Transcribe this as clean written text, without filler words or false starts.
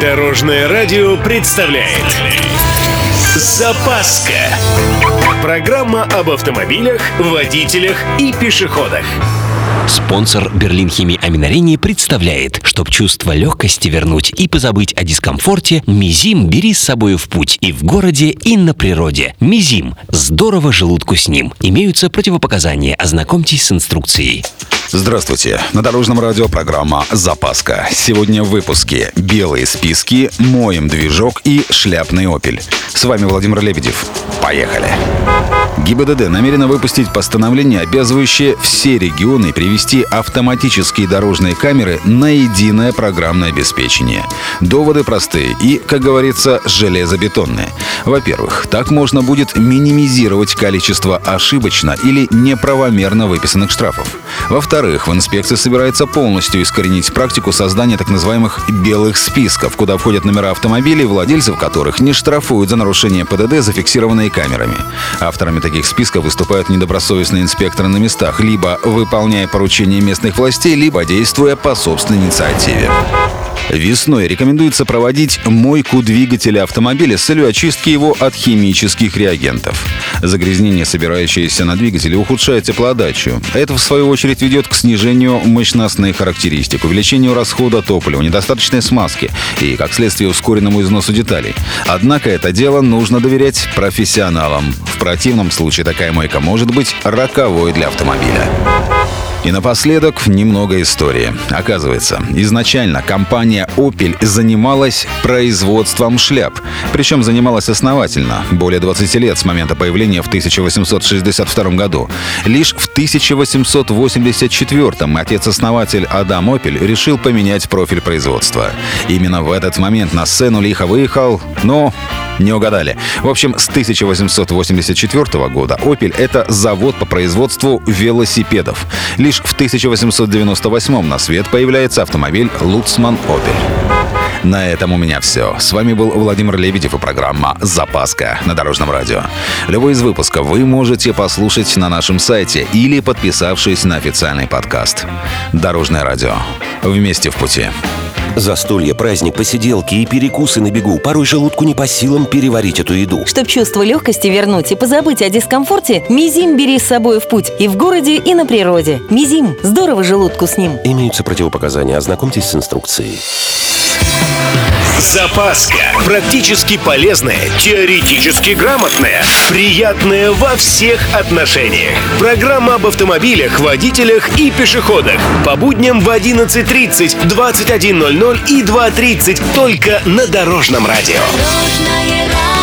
Дорожное радио представляет «Запаска». Программа об автомобилях, водителях и пешеходах. Спонсор Берлин-Химии Аминарини представляет, чтоб чувство легкости вернуть и позабыть о дискомфорте, Мизим бери с собой в путь и в городе, и на природе. Мизим. Здорово желудку с ним. Имеются противопоказания. Ознакомьтесь с инструкцией. Здравствуйте. На Дорожном радио программа «Запаска». Сегодня в выпуске белые списки, моем движок и шляпный «Опель». С вами Владимир Лебедев. Поехали. ГИБДД намерена выпустить постановление, обязывающее все регионы привести автоматические дорожные камеры на единое программное обеспечение. Доводы простые и, как говорится, железобетонные. Во-первых, так можно будет минимизировать количество ошибочно или неправомерно выписанных штрафов. Во-вторых, в инспекции собирается полностью искоренить практику создания так называемых «белых списков», куда входят номера автомобилей, владельцев которых не штрафуют за нарушение ПДД, зафиксированные камерами. Авторами таких списков выступают недобросовестные инспекторы на местах, либо выполняя поручения местных властей, либо действуя по собственной инициативе. Весной рекомендуется проводить мойку двигателя автомобиля с целью очистки его от химических реагентов. Загрязнение, собирающееся на двигателе, ухудшает теплоотдачу. Это, в свою очередь, ведет к снижению мощностных характеристик, увеличению расхода топлива, недостаточной смазки и, как следствие, ускоренному износу деталей. Однако это дело нужно доверять профессионалам. В противном случае такая мойка может быть роковой для автомобиля. И напоследок немного истории. Оказывается, изначально компания Opel занималась производством шляп. Причем занималась основательно, более 20 лет с момента появления в 1862 году. Лишь в 1884 отец-основатель Адам Opel решил поменять профиль производства. Именно в этот момент на сцену лихо выехал, не угадали. В общем, с 1884 года Opel — это завод по производству велосипедов. Лишь в 1898 на свет появляется автомобиль Lutzmann Opel. На этом у меня все. С вами был Владимир Лебедев и программа «Запаска» на Дорожном радио. Любой из выпусков вы можете послушать на нашем сайте или подписавшись на официальный подкаст. Дорожное радио. Вместе в пути. Застолье, праздник, посиделки и перекусы на бегу. Порой желудку не по силам переварить эту еду. Чтоб чувство легкости вернуть и позабыть о дискомфорте, Мизим бери с собой в путь и в городе, и на природе. Мизим. Здорово желудку с ним. Имеются противопоказания. Ознакомьтесь с инструкцией. Запаска. Практически полезная, теоретически грамотная, приятная во всех отношениях. Программа об автомобилях, водителях и пешеходах. По будням в 11:30, 21:00 и 2:30 только на Дорожном радио. Дорожное радио.